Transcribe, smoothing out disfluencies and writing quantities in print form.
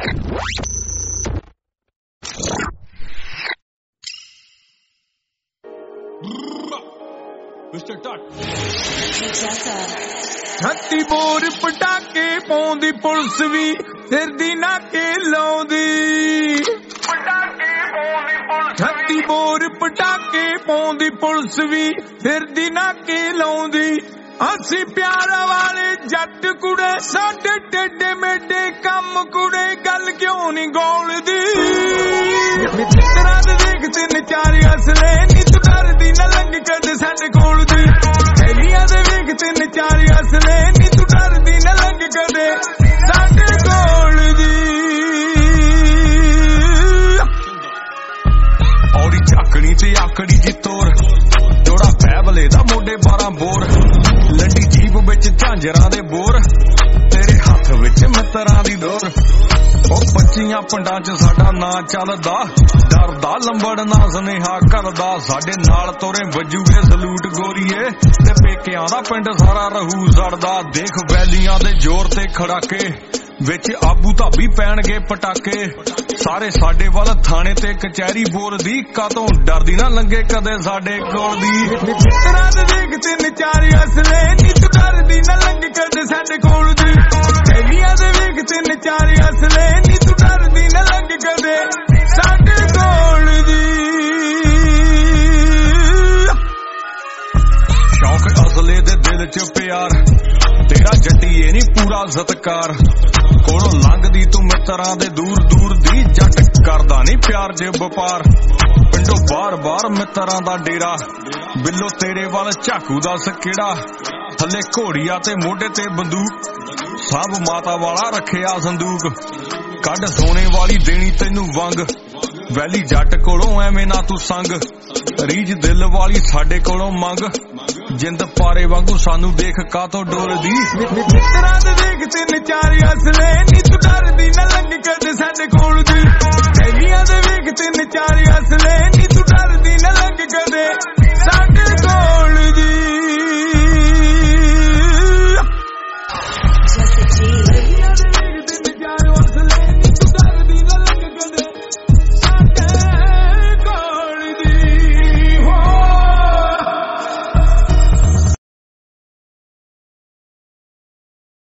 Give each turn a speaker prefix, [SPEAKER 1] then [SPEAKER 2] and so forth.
[SPEAKER 1] ਛੱਤੀ ਬੋਰ ਪਟਾਕੇ ਪਾਉਂਦੀ ਪੁਲਿਸ ਵੀ ਫਿਰਦੀ ਨਾਕੇ ਲਾਉਂਦੀ ਛੱਤੀ ਬੋਰ ਪਟਾਕੇ ਪਾਉਂਦੀ ਪੁਲਿਸ ਵੀ ਫਿਰਦੀ ਨਾਕੇ ਲਾਉਂਦੀ ਅਸੀਂ ਪਿਆਰਾਂ ਵਾਲੇ ਜੱਟ ਕੁੜੇ ਸਾਡੇ ਟੇਡੇ ਮੇਡੇ ਕੰਮ ਕੁੜੇ ਗੱਲ ਕਿਉਂ ਨਹੀਂ ਗੋਲਦੀ ਮਿੱਤਰਾਂ ਦੇ ਦੇਖ ਤਿੰਨ ਚਾਰ ਅਸਲੇ ਨੀ ਤੂੰ ਡਰਦੀ ਨਾ ਲੰਘ ਕਦੇ ਸਾਡੇ ਕੋਲ ਦੀ ਹੈਲੀਆਂ ਦੇ ਵੇਖ ਤਿੰਨ ਚਾਰ ਅਸਲੇ ਨੀ ਤੂੰ ਡਰਦੀ ਨਾ ਲੰਘ ਕਦੇ ਸਾਡੇ ਕੋਲ ਦੀ ਔਰੀ ਝਾਕਣੀ ਤੇ ਆਕੜੀ ਜੀ ਤੋਰ ਜੋੜਾ ਫੈਬਲੇ ਦਾ ਮੋਢੇ 12 ਬੋਰ ਲੰਡੀ ਜੀਪ ਵਿੱਚ ਝਾਂਜਰਾਂ ਦੇ ਬੋਰ ਤੇਰੇ ਹੱਥ ਵਿੱਚ ਮਿੱਤਰਾਂ ਦੀ ਡੋਰ ਉਹ 25 ਪਿੰਡਾਂ 'ਚ ਸਾਡਾ ਨਾਂ ਚੱਲਦਾ ਡਰਦਾ ਲੰਬੜ ਨਾ ਸੁਨੇਹਾ ਕਰਦਾ ਸਾਡੇ ਨਾਲ ਤੋਰੇ ਵੱਜੂਗੇ ਸਲੂਟ ਗੋਰੀਏ ਤੇ ਪੇਕਿਆਂ ਦਾ ਪਿੰਡ ਸਾਰਾ ਰਹੂ ਸੜਦਾ ਦੇਖ ਵੈਲੀਆਂ ਦੇ ਜ਼ੋਰ ਤੇ ਖੜਾਕੇ ਵਿੱਚ ਆਬੂ ਧਾਬੀ ਪੈਣਗੇ ਪਟਾਕੇ ਸਾਰੇ ਸਾਡੇ ਵੱਲ ਥਾਣੇ ਤੇ ਕਚਹਿਰੀ ਬੋਲਦੀ ਕਾਤੋਂ ਡਰਦੀ ਨਾ ਲੰਘੇ ਕਦੇ ਸਾਡੇ ਕੋਲ ਦੀ ਮਿੱਤਰਾਂ ਦੇ ਦੇਖ ਤਿੰਨ ਚਾਰ ਅਸਲੇ ਨੀ ਤੂੰ ਡਰਦੀ ਨਾ ਲੰਘ ਕਦੇ ਸਾਡੇ ਕੋਲ ਦੀ ਹੈਲੀਆਂ ਦੇ ਵੇਖ ਤਿੰਨ ਚਾਰ ਅਸਲੇ ਨੀ ਤੂੰ ਡਰਦੀ ਨਾ ਲੰਘ ਕਦੇ ਸਾਡੇ ਕੋਲ ਦੀ ਸ਼ੌਕ ਅਸਲੇ ਦੇ ਦਿਲ 'ਚ ਪਿਆਰ ਤੇਰਾ ਜੱਟੀਏ ਨੀ ਪੂਰਾ ਸਤਕਾਰ ਕੋਲੋਂ ਲੰਘਦੀ ਤੂੰ ਮਿੱਤਰਾਂ ਦੇ ਦੂਰ ਦੂਰ ਦੀ ਜੱਟ ਕਰਦਾ ਨੀ ਪਿਆਰ ਜੇ ਵਪਾਰ ਪਿੰਡੋਂ ਬਾਰ-ਬਾਰ ਮਿੱਤਰਾਂ ਦਾ ਡੇਰਾ ਬਿੱਲੋ ਤੇਰੇ ਵੱਲ ਝਾਕੂ ਦੱਸ ਕਿਹੜਾ ਥੱਲੇ ਘੋੜੀਆਂ ਤੇ ਮੋਢੇ ਤੇ ਬੰਦੂਕ ਸਭ ਮਾਤਾ ਵਾਲਾ ਰੱਖਿਆ ਸੰਦੂਕ ਕੱਢ ਸੋਨੇ ਵਾਲੀ ਦੇਣੀ ਤੈਨੂੰ ਵੰਗ ਵੈਲੀ ਜੱਟ ਕੋਲੋਂ ਐਵੇਂ ਨਾ ਤੂੰ ਸੰਗ ਰੀਝ ਦਿਲ ਵਾਲੀ ਸਾਡੇ ਕੋਲੋਂ ਮੰਗ ਜਿੰਦ ਪਾਰੇ ਵਾਂਗੂ ਸਾਨੂੰ ਦੇਖ ਕਾਤੋਂ ਡੋਲਦੀ ਮਿੱਤਰਾਂ ਦੇ ਦੇਖ ਤਿੰਨ ਚਾਰ ਅਸਲੇ ਨੀ ਤੂੰ ਡਰਦੀ ਨਾ ਲੰਘ ਕਦੇ ਸਾਡੇ ਕੋਲ ਦੀ ਹੈਲੀਆਂ ਦੇ ਵੇਖ ਤਿੰਨ ਚਾਰ ਅਸਲੇ ਨੀ ਤੂੰ ਡਰਦੀ